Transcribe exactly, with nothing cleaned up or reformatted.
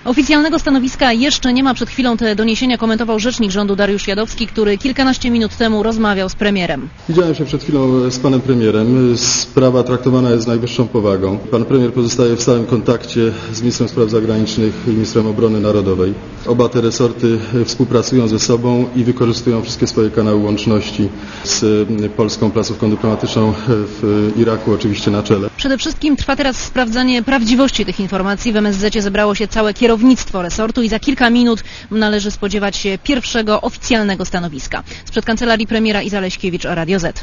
Oficjalnego stanowiska jeszcze nie ma. Przed chwilą te doniesienia komentował rzecznik rządu Dariusz Jadowski, który kilkanaście minut temu rozmawiał z premierem. Widziałem się przed chwilą z panem premierem. Sprawa traktowana jest z najwyższą powagą. Pan premier pozostaje w stałym kontakcie z ministrem spraw zagranicznych i ministrem obrony narodowej. Oba te resorty współpracują ze sobą i wykorzystują wszystkie swoje kanały łączności z polską placówką dyplomatyczną w Iraku, oczywiście na czele. Przede wszystkim trwa teraz sprawdzanie prawdziwości tych informacji. W M S Z zebrało się całe kierownictwo resortu i za kilka minut należy spodziewać się pierwszego oficjalnego stanowiska. Sprzed kancelarii premiera Iza Leśkiewicz, Radio Z.